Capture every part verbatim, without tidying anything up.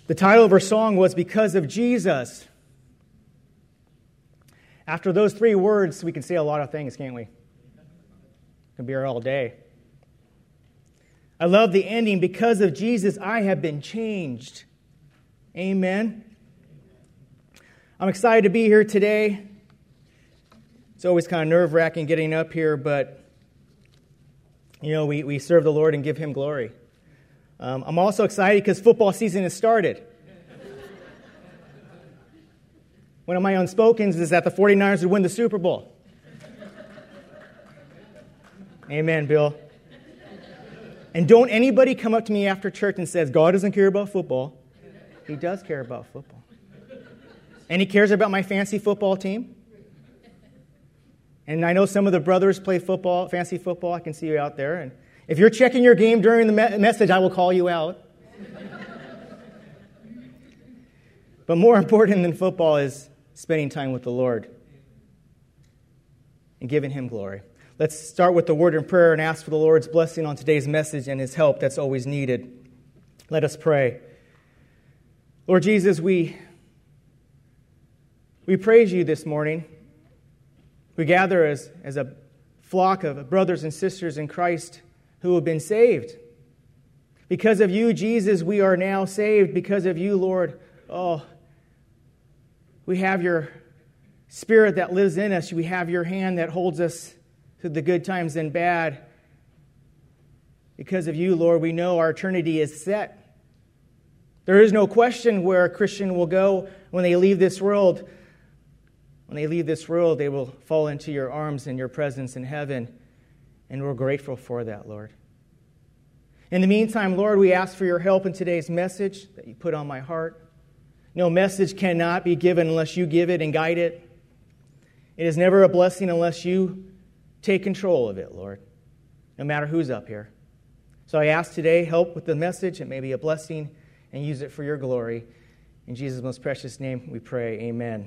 The title of our song was Because of Jesus. After those three words, we can say a lot of things, can't we? Can be here all day. I love the ending. Because of Jesus, I have been changed. Amen. I'm excited to be here today. It's always kind of nerve-wracking getting up here, but, you know, we, we serve the Lord and give Him glory. Um, I'm also excited because football season has started. One of my unspokens is that the 49ers would win the Super Bowl. Amen, Bill. And don't anybody come up to me after church and says, God doesn't care about football. He does care about football. And He cares about my fancy football team. And I know some of the brothers play football, fancy football. I can see you out there. And if you're checking your game during the me- message, I will call you out. But more important than football is spending time with the Lord and giving Him glory. Let's start with the word in prayer and ask for the Lord's blessing on today's message and His help that's always needed. Let us pray. Lord Jesus, we, we praise You this morning. We gather as, as a flock of brothers and sisters in Christ who have been saved. Because of You, Jesus, we are now saved. Because of You, Lord, oh, we have Your Spirit that lives in us. We have Your hand that holds us through the good times and bad. Because of You, Lord, we know our eternity is set. There is no question where a Christian will go when they leave this world. When they leave this world, they will fall into Your arms and Your presence in heaven. And we're grateful for that, Lord. In the meantime, Lord, we ask for Your help in today's message that You put on my heart. No message cannot be given unless You give it and guide it. It is never a blessing unless You take control of it, Lord, no matter who's up here. So I ask today, help with the message. It may be a blessing, and use it for Your glory. In Jesus' most precious name we pray, amen.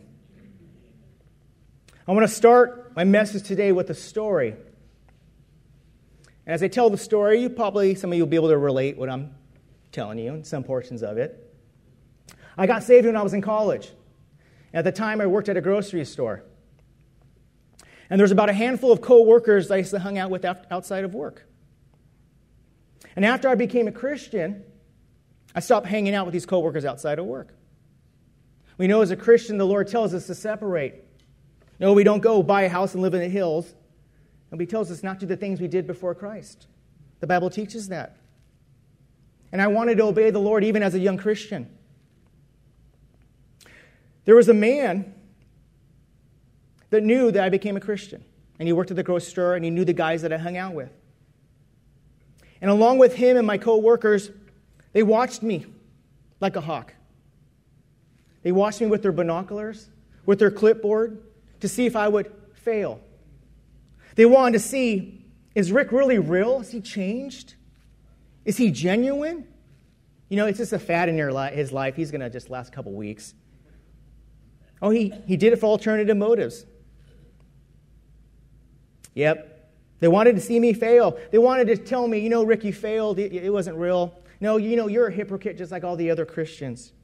I want to start my message today with a story. As I tell the story, you probably, some of you will be able to relate what I'm telling you in some portions of it. I got saved when I was in college. At the time, I worked at a grocery store. And there was about a handful of co-workers I used to hang out with outside of work. And after I became a Christian, I stopped hanging out with these co-workers outside of work. We know as a Christian, the Lord tells us to separate. No, we don't go buy a house and live in the hills. And He tells us not to do the things we did before Christ. The Bible teaches that. And I wanted to obey the Lord even as a young Christian. There was a man that knew that I became a Christian. And he worked at the grocery store, and he knew the guys that I hung out with. And along with him and my co-workers, they watched me like a hawk. They watched me with their binoculars, with their clipboard, to see if I would fail. They wanted to see, is Rick really real? Is he changed? Is he genuine? You know, it's just a fad in your li- his life. He's going to just last a couple weeks. Oh, he, he did it for alternative motives. Yep. They wanted to see me fail. They wanted to tell me, you know, Rick, you failed. It, it wasn't real. No, you know, you're a hypocrite just like all the other Christians.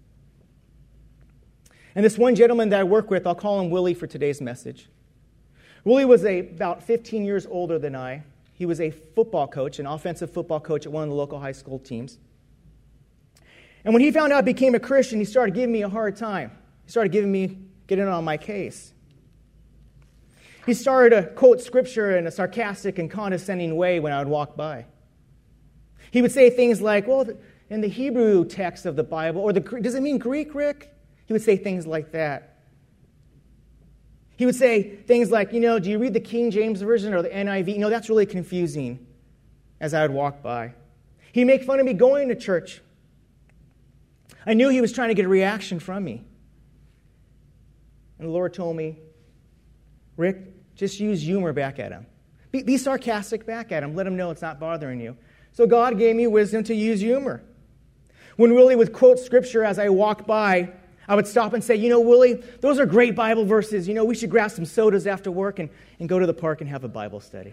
And this one gentleman that I work with, I'll call him Willie for today's message. Willie was a, about fifteen years older than I. He was a football coach, an offensive football coach at one of the local high school teams. And when he found out I became a Christian, he started giving me a hard time. He started giving me, getting on my case. He started to quote Scripture in a sarcastic and condescending way when I would walk by. He would say things like, well, in the Hebrew text of the Bible, or the does it mean Greek, Rick? He would say things like that. He would say things like, you know, do you read the King James Version or the N I V? You know, that's really confusing as I would walk by. He'd make fun of me going to church. I knew he was trying to get a reaction from me. And the Lord told me, Rick, just use humor back at him. Be, be sarcastic back at him. Let him know it's not bothering you. So God gave me wisdom to use humor. When Willie would quote Scripture as I walked by, I would stop and say, you know, Willie, those are great Bible verses. You know, we should grab some sodas after work and, and go to the park and have a Bible study.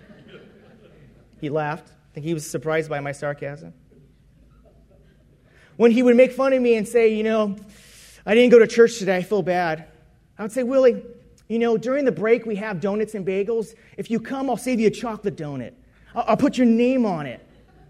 He laughed. I think he was surprised by my sarcasm. When he would make fun of me and say, you know, I didn't go to church today, I feel bad. I would say, Willie, you know, during the break we have donuts and bagels. If you come, I'll save you a chocolate donut. I'll, I'll put your name on it.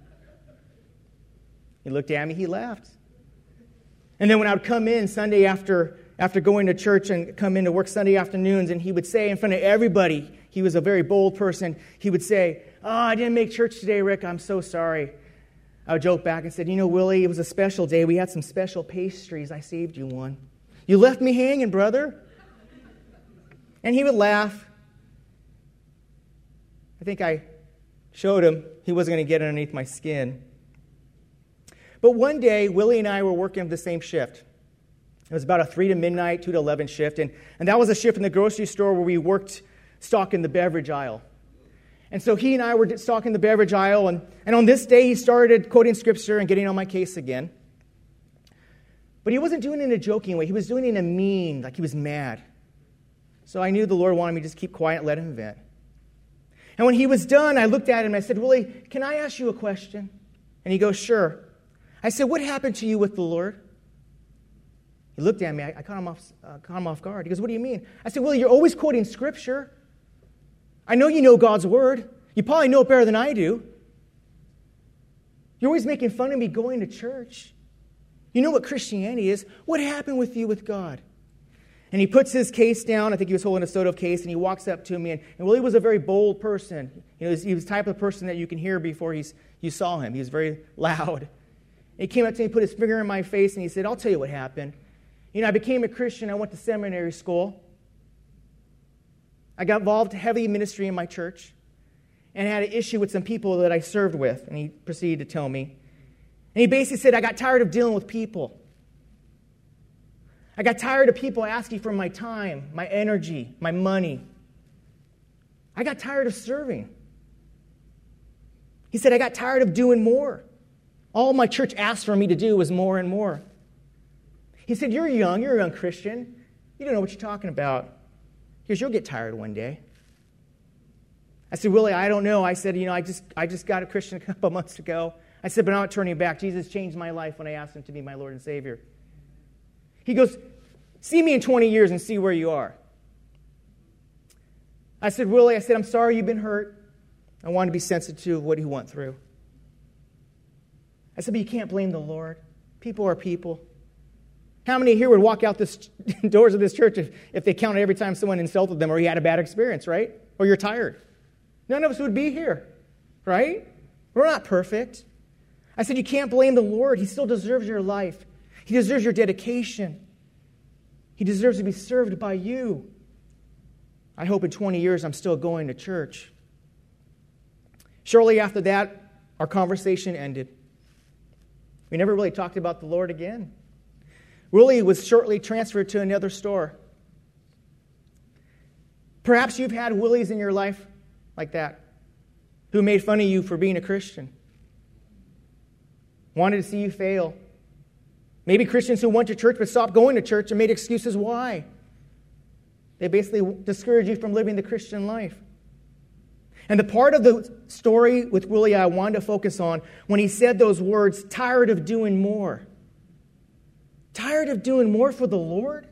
He looked at me, he laughed. And then when I would come in Sunday after, after going to church and come in to work Sunday afternoons, and he would say in front of everybody, he was a very bold person, he would say, oh, I didn't make church today, Rick, I'm so sorry. I would joke back and said, you know, Willie, it was a special day. We had some special pastries. I saved you one. You left me hanging, brother. And he would laugh. I think I showed him he wasn't going to get underneath my skin. But one day, Willie and I were working the same shift. It was about a three to midnight, two to eleven shift. And, and that was a shift in the grocery store where we worked stocking the beverage aisle. And so he and I were stocking the beverage aisle. And, and on this day, he started quoting Scripture and getting on my case again. But he wasn't doing it in a joking way. He was doing it in a mean, like he was mad. So I knew the Lord wanted me to just keep quiet and let him vent. And when he was done, I looked at him and I said, Willie, can I ask you a question? And he goes, sure. I said, what happened to you with the Lord? He looked at me. I, I caught him off, uh, caught him off guard. He goes, what do you mean? I said, Willie, you're always quoting Scripture. I know you know God's Word. You probably know it better than I do. You're always making fun of me going to church. You know what Christianity is. What happened with you with God? And he puts his case down. I think he was holding a soda case, and he walks up to me. And, and Willie was a very bold person. You know, he was, he was the type of person that you can hear before he's, you saw him. He was very loud. And he came up to me, put his finger in my face, and he said, I'll tell you what happened. You know, I became a Christian. I went to seminary school. I got involved in heavy ministry in my church and had an issue with some people that I served with. And he proceeded to tell me. And he basically said, I got tired of dealing with people. I got tired of people asking for my time, my energy, my money. I got tired of serving. He said, I got tired of doing more. All my church asked for me to do was more and more. He said, you're young, you're a young Christian. You don't know what you're talking about. He goes, you'll get tired one day. I said, Willie, I don't know. I said, you know, I just I just got a Christian a couple months ago. I said, but I'm not turning back. Jesus changed my life when I asked him to be my Lord and Savior. He goes, see me in twenty years and see where you are. I said, Willie, I said, I'm sorry you've been hurt. I want to be sensitive to what he went through. I said, but you can't blame the Lord. People are people. How many here would walk out the doors of this church if, if they counted every time someone insulted them or he had a bad experience, right? Or you're tired? None of us would be here, right? We're not perfect. I said, you can't blame the Lord. He still deserves your life. He deserves your dedication. He deserves to be served by you. I hope in twenty years I'm still going to church. Shortly after that, our conversation ended. We never really talked about the Lord again. Willie was shortly transferred to another store. Perhaps you've had Willies in your life like that, who made fun of you for being a Christian, wanted to see you fail. Maybe Christians who went to church but stopped going to church and made excuses why. They basically discouraged you from living the Christian life. And the part of the story with Willie I wanted to focus on when he said those words, tired of doing more. Tired of doing more for the Lord?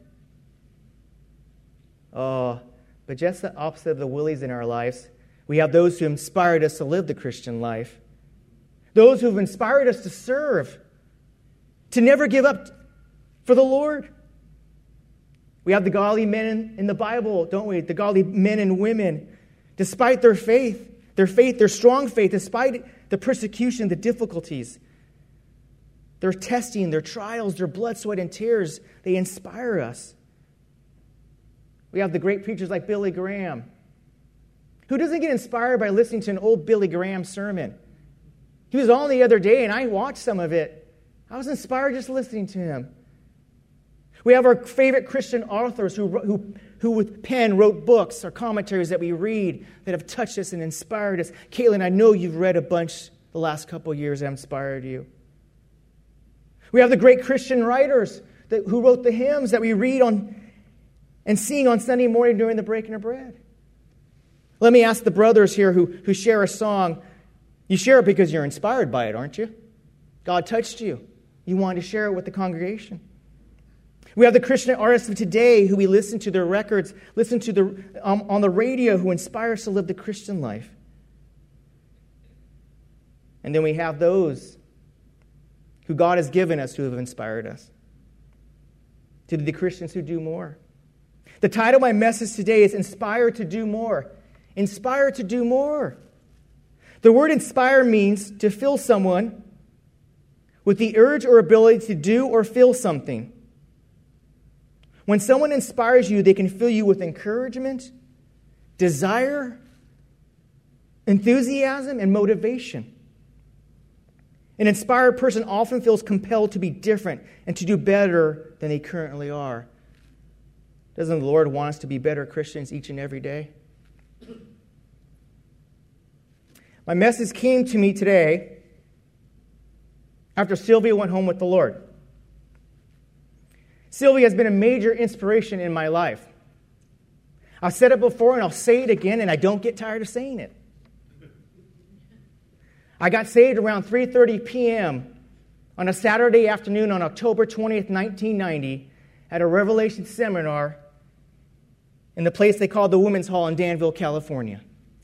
Oh, but just the opposite of the Willies in our lives. We have those who inspired us to live the Christian life. Those who have inspired us to serve. To never give up for the Lord. We have the godly men in, in the Bible, don't we? The godly men and women. Despite their faith, their faith, their strong faith, despite the persecution, the difficulties, their testing, their trials, their blood, sweat, and tears, they inspire us. We have the great preachers like Billy Graham. Who doesn't get inspired by listening to an old Billy Graham sermon? He was on the other day, and I watched some of it. I was inspired just listening to him. We have our favorite Christian authors who, who, who with pen wrote books or commentaries that we read that have touched us and inspired us. Caitlin, I know you've read a bunch the last couple of years that inspired you. We have the great Christian writers that, who wrote the hymns that we read on and sing on Sunday morning during the breaking of bread. Let me ask the brothers here who, who share a song. You share it because you're inspired by it, aren't you? God touched you. you wanted to share it with the congregation. We have the Christian artists of today who we listen to their records, listen to the um, on the radio, who inspire us to live the Christian life. And then we have those who God has given us who have inspired us. To the Christians who do more. The title of my message today is Inspire to Do More. Inspire to do more. The word inspire means to fill someone with the urge or ability to do or feel something. When someone inspires you, they can fill you with encouragement, desire, enthusiasm, and motivation. An inspired person often feels compelled to be different and to do better than they currently are. Doesn't the Lord want us to be better Christians each and every day? My message came to me today after Sylvia went home with the Lord. Sylvia has been a major inspiration in my life. I've said it before and I'll say it again, and I don't get tired of saying it. I got saved around three thirty p.m. on a Saturday afternoon on October twentieth, nineteen ninety, at a Revelation seminar in the place they called the Women's Hall in Danville, California.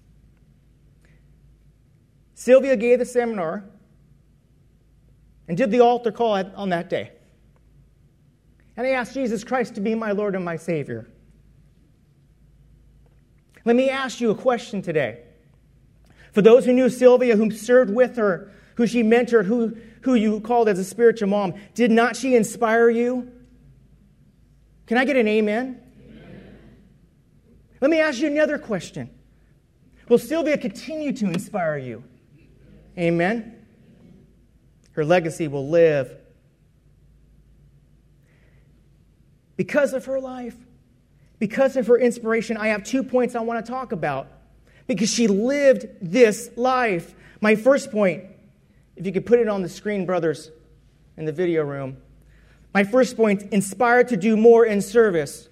Sylvia gave the seminar and did the altar call on that day. And I asked Jesus Christ to be my Lord and my Savior. Let me ask you a question today. For those who knew Sylvia, who served with her, who she mentored, who, who you called as a spiritual mom, did not she inspire you? Can I get an amen? Amen. Let me ask you another question. Will Sylvia continue to inspire you? Amen. Her legacy will live. Because of her life, because of her inspiration, I have two points I want to talk about. Because she lived this life. My first point, if you could put it on the screen, brothers, in the video room. My first point, inspired to do more in service.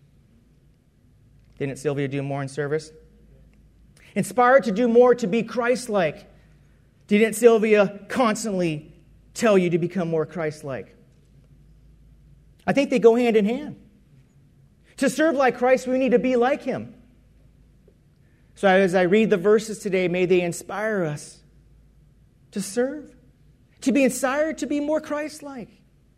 Didn't Sylvia do more in service? Inspired to do more to be Christ-like. Didn't Sylvia constantly tell you to become more Christ-like? I think they go hand in hand. To serve like Christ, we need to be like Him. So as I read the verses today, may they inspire us to serve, to be inspired to be more Christ-like.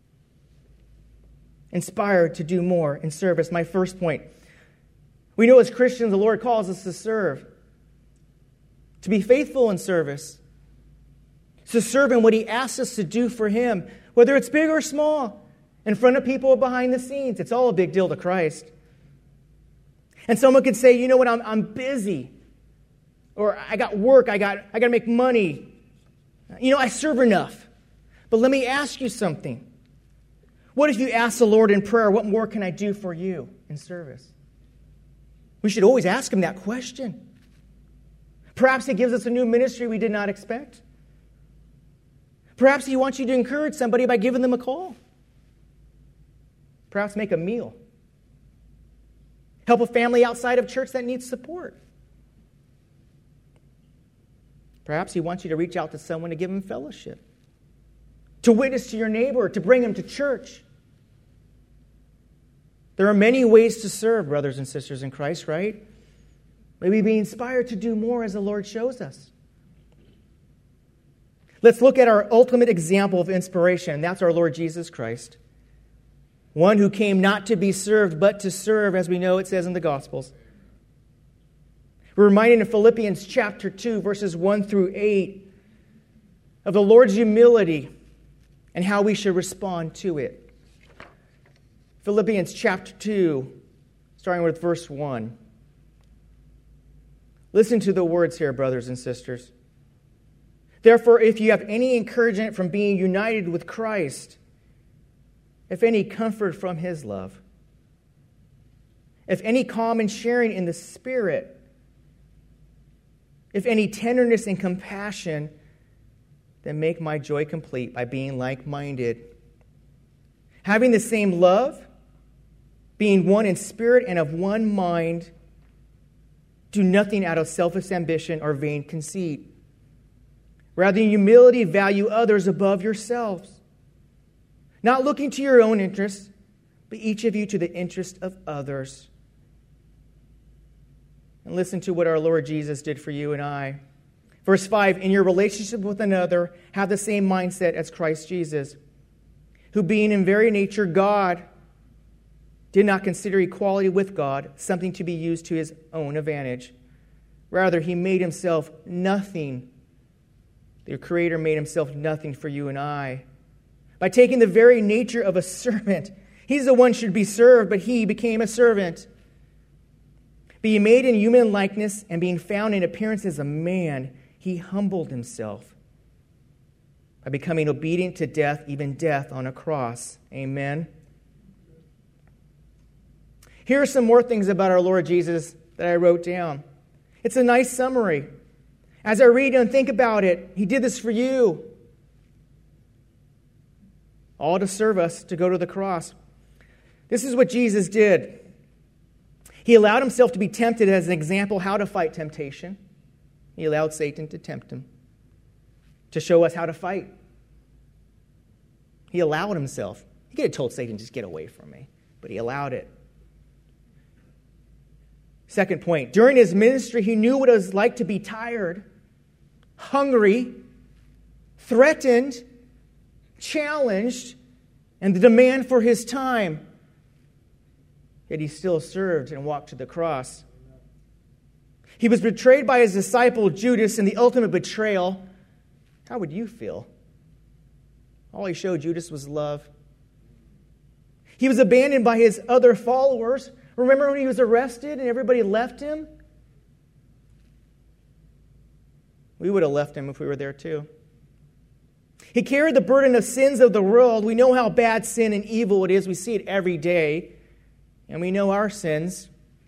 Inspired to do more in service. My first point. We know as Christians, the Lord calls us to serve, to be faithful in service, to serve in what He asks us to do for Him, whether it's big or small. In front of people or behind the scenes. It's all a big deal to Christ. And someone could say, you know what, I'm, I'm busy. Or I got work, I got, I got to make money. You know, I serve enough. But let me ask you something. What if you ask the Lord in prayer, what more can I do for you in service? We should always ask Him that question. Perhaps He gives us a new ministry we did not expect. Perhaps He wants you to encourage somebody by giving them a call. Perhaps make a meal. Help a family outside of church that needs support. Perhaps He wants you to reach out to someone to give them fellowship. To witness to your neighbor, to bring him to church. There are many ways to serve, brothers and sisters in Christ, right? May we be inspired to do more as the Lord shows us. Let's look at our ultimate example of inspiration, and that's our Lord Jesus Christ. One who came not to be served, but to serve, as we know it says in the Gospels. We're reminded in Philippians chapter two, verses one through eight, of the Lord's humility and how we should respond to it. Philippians chapter two, starting with verse one. Listen to the words here, brothers and sisters. Therefore, if you have any encouragement from being united with Christ, if any comfort from His love, if any common sharing in the Spirit, if any tenderness and compassion, then make my joy complete by being like-minded, having the same love, being one in spirit and of one mind. Do nothing out of selfish ambition or vain conceit. Rather, in humility, value others above yourselves, not looking to your own interests, but each of you to the interest of others. And listen to what our Lord Jesus did for you and I. Verse five, in your relationship with another, have the same mindset as Christ Jesus, who being in very nature God, did not consider equality with God something to be used to his own advantage. Rather, he made himself nothing. The Creator made himself nothing for you and I. By taking the very nature of a servant, he's the one who should be served, but he became a servant. Being made in human likeness and being found in appearance as a man, he humbled himself by becoming obedient to death, even death on a cross. Amen. Here are some more things about our Lord Jesus that I wrote down. It's a nice summary. As I read and think about it, he did this for you. All to serve us to go to the cross. This is what Jesus did. He allowed himself to be tempted as an example how to fight temptation. He allowed Satan to tempt him, to show us how to fight. He allowed himself. He could have told Satan, just get away from me, but he allowed it. Second point, during his ministry, he knew what it was like to be tired, hungry, threatened, challenged, and the demand for his time. Yet he still served and walked to the cross. He was betrayed by his disciple Judas in the ultimate betrayal. How would you feel? All he showed Judas was love. He was abandoned by his other followers. Remember when he was arrested and everybody left him? We would have left him if we were there too. He carried the burden of sins of the world. We know how bad sin and evil it is. We see it every day. And we know our sins.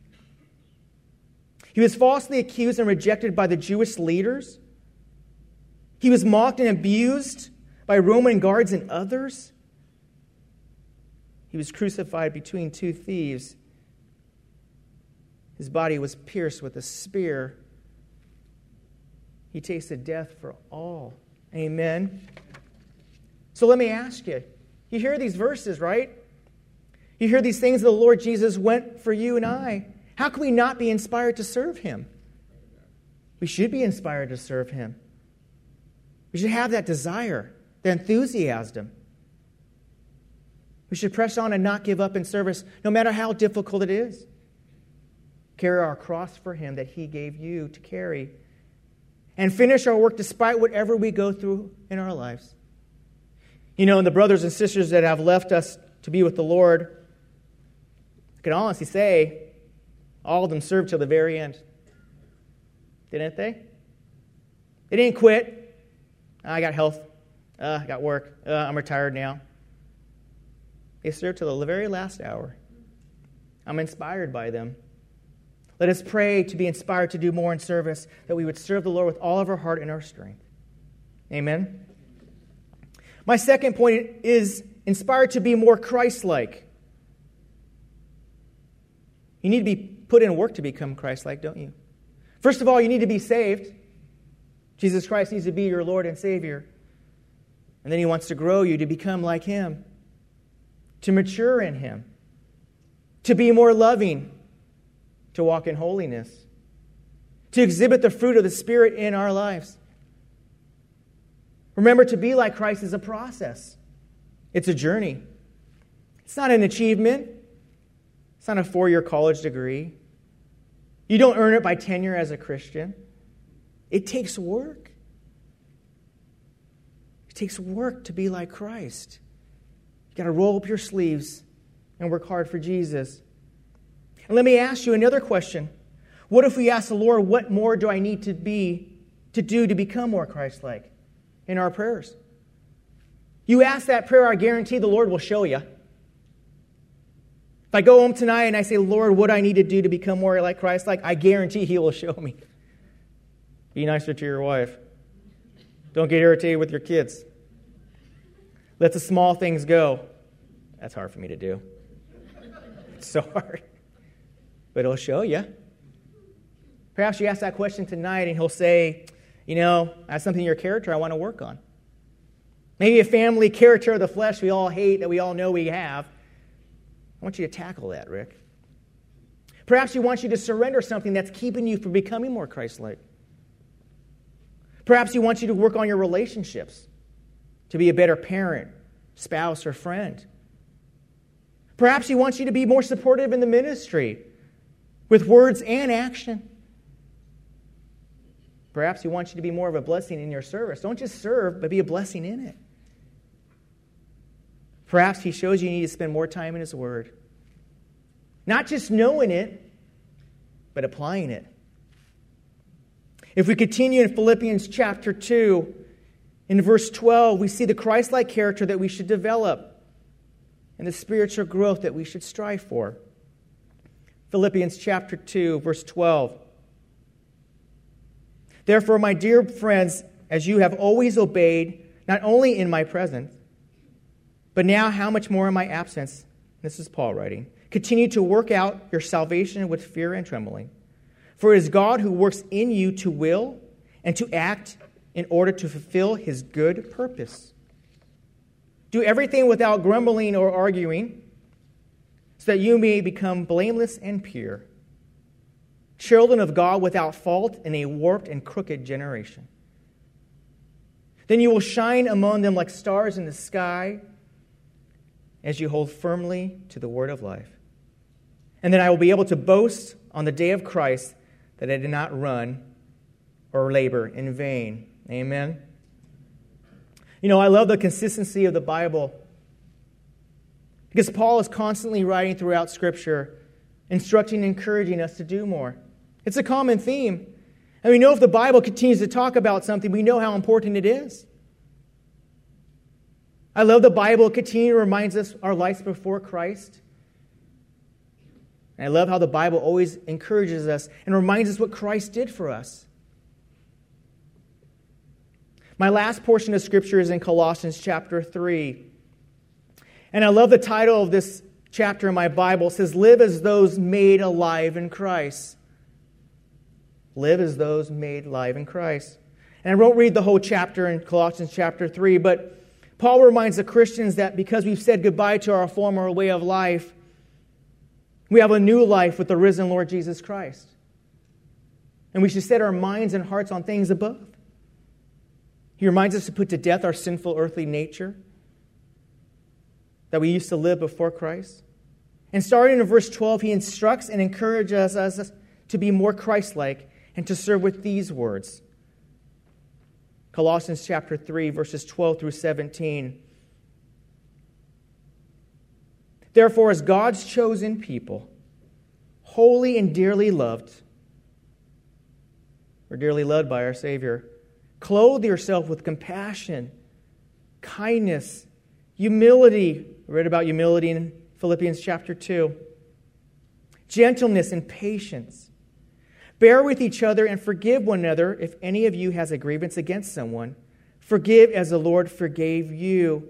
He was falsely accused and rejected by the Jewish leaders. He was mocked and abused by Roman guards and others. He was crucified between two thieves. His body was pierced with a spear. He tasted death for all. Amen. So let me ask you. You hear these verses, right? You hear these things that the Lord Jesus went for you and I. How can we not be inspired to serve him? We should be inspired to serve him. We should have that desire, the enthusiasm. We should press on and not give up in service, no matter how difficult it is. Carry our cross for him that he gave you to carry. And finish our work despite whatever we go through in our lives. You know, and the brothers and sisters that have left us to be with the Lord, I can honestly say, all of them served till the very end. Didn't they? They didn't quit. I got health. Uh, I got work. Uh, I'm retired now. They served till the very last hour. I'm inspired by them. Let us pray to be inspired to do more in service, that we would serve the Lord with all of our heart and our strength. Amen. My second point is inspired to be more Christ-like. You need to be put in work to become Christ-like, don't you? First of all, you need to be saved. Jesus Christ needs to be your Lord and Savior. And then he wants to grow you to become like him, to mature in him, to be more loving, to walk in holiness, to exhibit the fruit of the Spirit in our lives. Remember, to be like Christ is a process. It's a journey. It's not an achievement. It's not a four-year college degree. You don't earn it by tenure as a Christian. It takes work. It takes work to be like Christ. You've got to roll up your sleeves and work hard for Jesus. And let me ask you another question. What if we ask the Lord, what more do I need to be, to do to become more Christ-like in our prayers? You ask that prayer, I guarantee the Lord will show you. If I go home tonight and I say, Lord, what do I need to do to become more like Christ-like, I guarantee he will show me. Be nicer to your wife. Don't get irritated with your kids. Let the small things go. That's hard for me to do. It's so hard. But he'll show you. Perhaps you ask that question tonight and he'll say, you know, I have something in your character I want to work on. Maybe a family character of the flesh we all hate, that we all know we have. I want you to tackle that, Rick. Perhaps he wants you to surrender something that's keeping you from becoming more Christ-like. Perhaps he wants you to work on your relationships, to be a better parent, spouse, or friend. Perhaps he wants you to be more supportive in the ministry, with words and action. Perhaps he wants you to be more of a blessing in your service. Don't just serve, but be a blessing in it. Perhaps he shows you you need to spend more time in his word. Not just knowing it, but applying it. If we continue in Philippians chapter two, in verse twelve, we see the Christ-like character that we should develop and the spiritual growth that we should strive for. Philippians chapter two, verse twelve. Therefore, my dear friends, as you have always obeyed, not only in my presence, but now how much more in my absence, this is Paul writing, continue to work out your salvation with fear and trembling. For it is God who works in you to will and to act in order to fulfill his good purpose. Do everything without grumbling or arguing, so that you may become blameless and pure, children of God without fault in a warped and crooked generation. Then you will shine among them like stars in the sky as you hold firmly to the word of life. And then I will be able to boast on the day of Christ that I did not run or labor in vain. Amen. You know, I love the consistency of the Bible because Paul is constantly writing throughout Scripture, instructing and encouraging us to do more. It's a common theme. And we know if the Bible continues to talk about something, we know how important it is. I love the Bible. It continually reminds us our lives before Christ. And I love how the Bible always encourages us and reminds us what Christ did for us. My last portion of Scripture is in Colossians chapter three. And I love the title of this chapter in my Bible. It says, Live as those made alive in Christ. Live as those made alive in Christ. And I won't read the whole chapter in Colossians chapter three, but Paul reminds the Christians that because we've said goodbye to our former way of life, we have a new life with the risen Lord Jesus Christ. And we should set our minds and hearts on things above. He reminds us to put to death our sinful earthly nature that we used to live before Christ. And starting in verse twelve, he instructs and encourages us to be more Christ-like and to serve with these words. Colossians chapter three, verses twelve through seventeen. Therefore, as God's chosen people, holy and dearly loved, or dearly loved by our Savior, clothe yourself with compassion, kindness, humility. We read about humility in Philippians chapter two. Gentleness and patience. Bear with each other and forgive one another if any of you has a grievance against someone. Forgive as the Lord forgave you.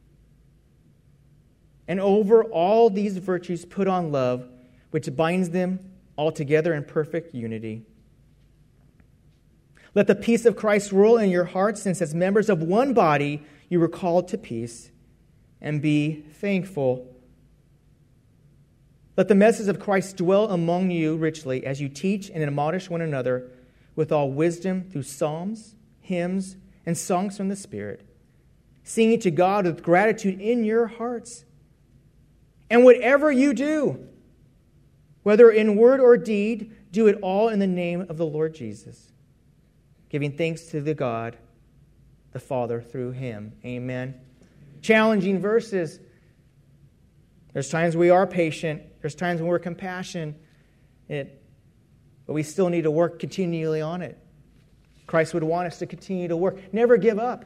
And over all these virtues put on love, which binds them all together in perfect unity. Let the peace of Christ rule in your hearts, since as members of one body you were called to peace, and be thankful. Let the message of Christ dwell among you richly as you teach and admonish one another with all wisdom through psalms, hymns, and songs from the Spirit, singing to God with gratitude in your hearts. And whatever you do, whether in word or deed, do it all in the name of the Lord Jesus, giving thanks to the God, the Father, through him. Amen. Challenging verses. There's times we are patient. There's times when we're compassionate. But we still need to work continually on it. Christ would want us to continue to work. Never give up.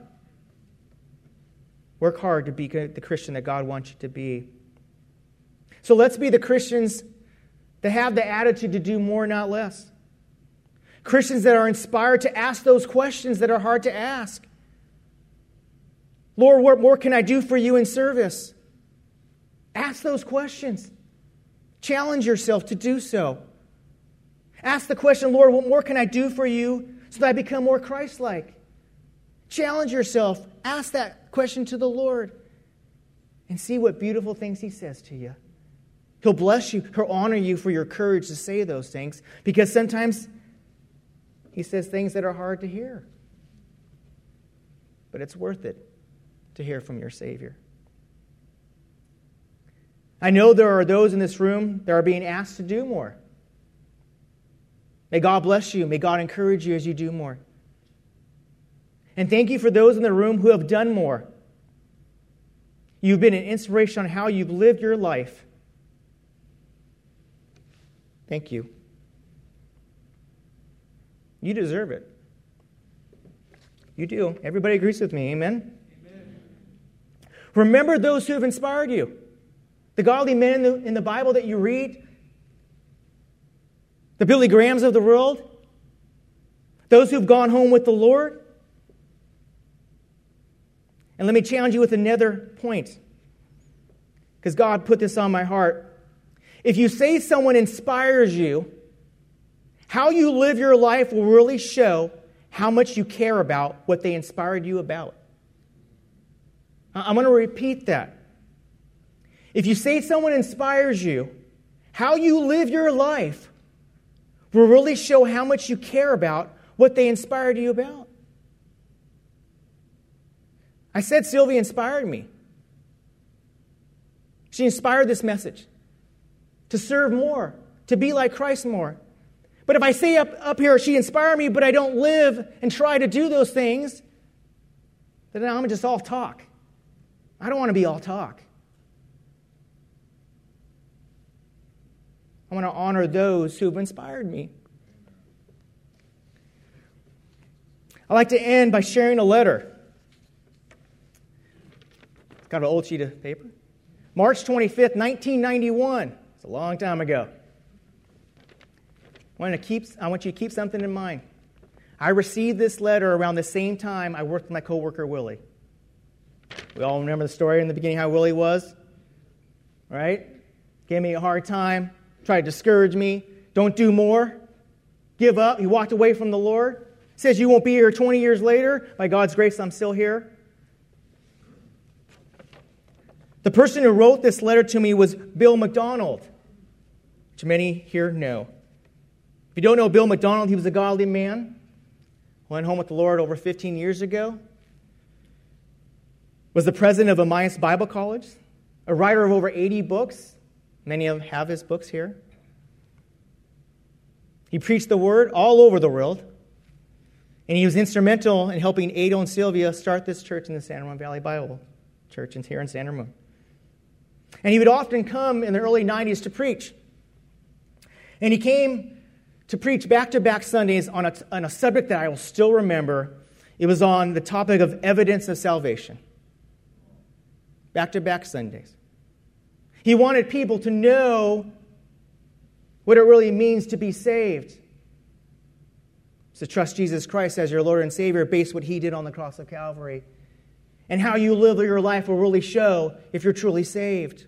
Work hard to be the Christian that God wants you to be. So let's be the Christians that have the attitude to do more, not less. Christians that are inspired to ask those questions that are hard to ask. Lord, what more can I do for you in service? Ask those questions. Challenge yourself to do so. Ask the question, Lord, what more can I do for you so that I become more Christ-like? Challenge yourself. Ask that question to the Lord. And see what beautiful things He says to you. He'll bless you. He'll honor you for your courage to say those things. Because sometimes He says things that are hard to hear. But it's worth it to hear from your Savior. I know there are those in this room that are being asked to do more. May God bless you. May God encourage you as you do more. And thank you for those in the room who have done more. You've been an inspiration on how you've lived your life. Thank you. You deserve it. You do. Everybody agrees with me. Amen? Amen. Remember those who have inspired you. The godly men in the, in the Bible that you read. The Billy Grahams of the world. Those who've gone home with the Lord. And let me challenge you with another point. Because God put this on my heart. If you say someone inspires you, how you live your life will really show how much you care about what they inspired you about. I'm going to repeat that. If you say someone inspires you, how you live your life will really show how much you care about what they inspired you about. I said Sylvia inspired me. She inspired this message to serve more, to be like Christ more. But if I say up, up here, she inspired me, but I don't live and try to do those things, then I'm just all talk. I don't want to be all talk. I want to honor those who have inspired me. I like to end by sharing a letter. Got an old sheet of paper. March twenty-fifth, nineteen ninety-one. It's a long time ago. I want, to keep, I want you to keep something in mind. I received this letter around the same time I worked with my coworker, Willie. We all remember the story in the beginning how Willie was, right? Gave me a hard time, tried to discourage me. Don't do more. Give up. He walked away from the Lord. Says you won't be here twenty years later. By God's grace, I'm still here. The person who wrote this letter to me was Bill McDonald, which many here know. If you don't know Bill McDonald, he was a godly man. Went home with the Lord over fifteen years ago. Was the president of Emmaus Bible College. A writer of over eighty books. Many of them have his books here. He preached the word all over the world. And he was instrumental in helping Ado and Sylvia start this church in the San Ramon Valley Bible Church here in San Ramon. And he would often come in the early nineties to preach. And he came to preach back-to-back Sundays on a, on a subject that I will still remember. It was on the topic of evidence of salvation. Back-to-back Sundays. He wanted people to know what it really means to be saved. To trust Jesus Christ as your Lord and Savior based what He did on the cross of Calvary. And how you live your life will really show if you're truly saved.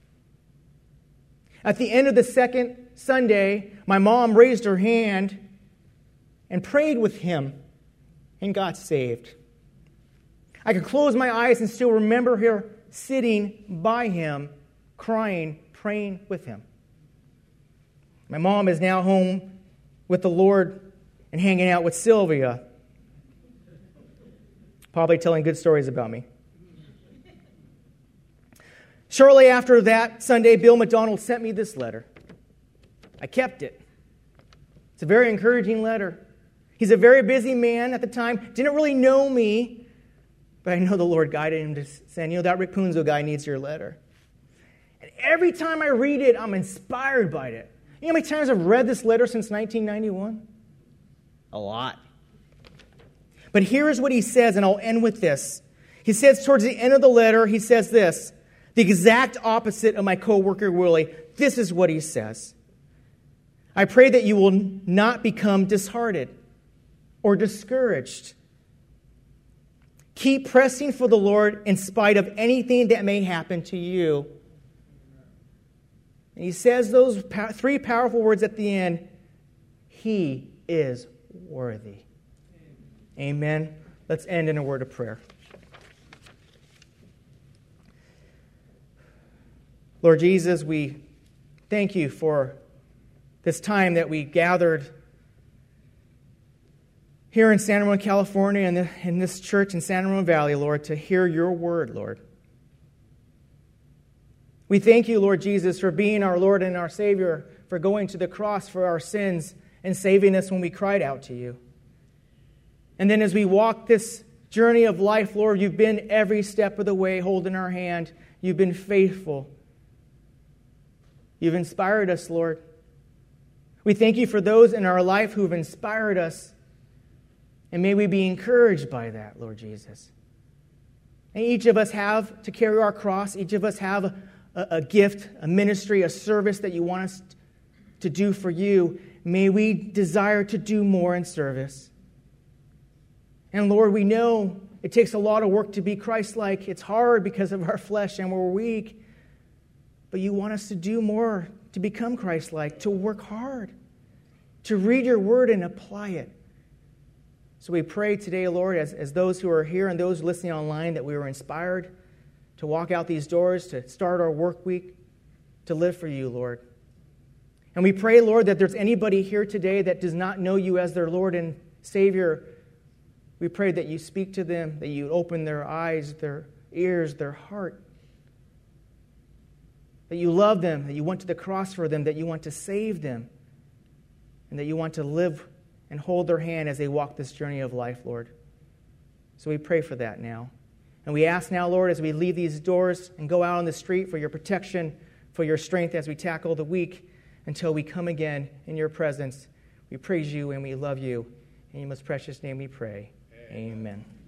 At the end of the second Sunday, my mom raised her hand and prayed with him and got saved. I could close my eyes and still remember her sitting by him, crying, praying with him. My mom is now home with the Lord and hanging out with Sylvia. Probably telling good stories about me. Shortly after that Sunday, Bill McDonald sent me this letter. I kept it. It's a very encouraging letter. He's a very busy man at the time. Didn't really know me, but I know the Lord guided him to send, you know, that Rick Punzo guy needs your letter. And every time I read it, I'm inspired by it. You know how many times I've read this letter since nineteen ninety-one? A lot. But here is what he says, and I'll end with this. He says towards the end of the letter, he says this, the exact opposite of my coworker Willie. This is what he says. I pray that you will not become disheartened or discouraged. Keep pressing for the Lord in spite of anything that may happen to you. And he says those three powerful words at the end. He is worthy. Amen. Let's end in a word of prayer. Lord Jesus, we thank you for this time that we gathered here in San Ramon, California, in, the, in this church in San Ramon Valley, Lord, to hear your word, Lord. We thank you, Lord Jesus, for being our Lord and our Savior, for going to the cross for our sins and saving us when we cried out to you. And then as we walk this journey of life, Lord, you've been every step of the way holding our hand. You've been faithful. You've inspired us, Lord. We thank you for those in our life who have inspired us. And may we be encouraged by that, Lord Jesus. And each of us have to carry our cross. Each of us have a, a, a gift, a ministry, a service that you want us to do for you. May we desire to do more in service. And Lord, we know it takes a lot of work to be Christ-like. It's hard because of our flesh and we're weak. But you want us to do more, to become Christ-like, to work hard, to read your word and apply it. So we pray today, Lord, as, as those who are here and those listening online, that we were inspired to walk out these doors, to start our work week, to live for you, Lord. And we pray, Lord, that there's anybody here today that does not know you as their Lord and Savior. We pray that you speak to them, that you open their eyes, their ears, their heart. That you love them, that you went to the cross for them, that you want to save them, and that you want to live and hold their hand as they walk this journey of life, Lord. So we pray for that now. And we ask now, Lord, as we leave these doors and go out on the street, for your protection, for your strength as we tackle the week until we come again in your presence. We praise you and we love you. In your most precious name we pray. Amen. Amen.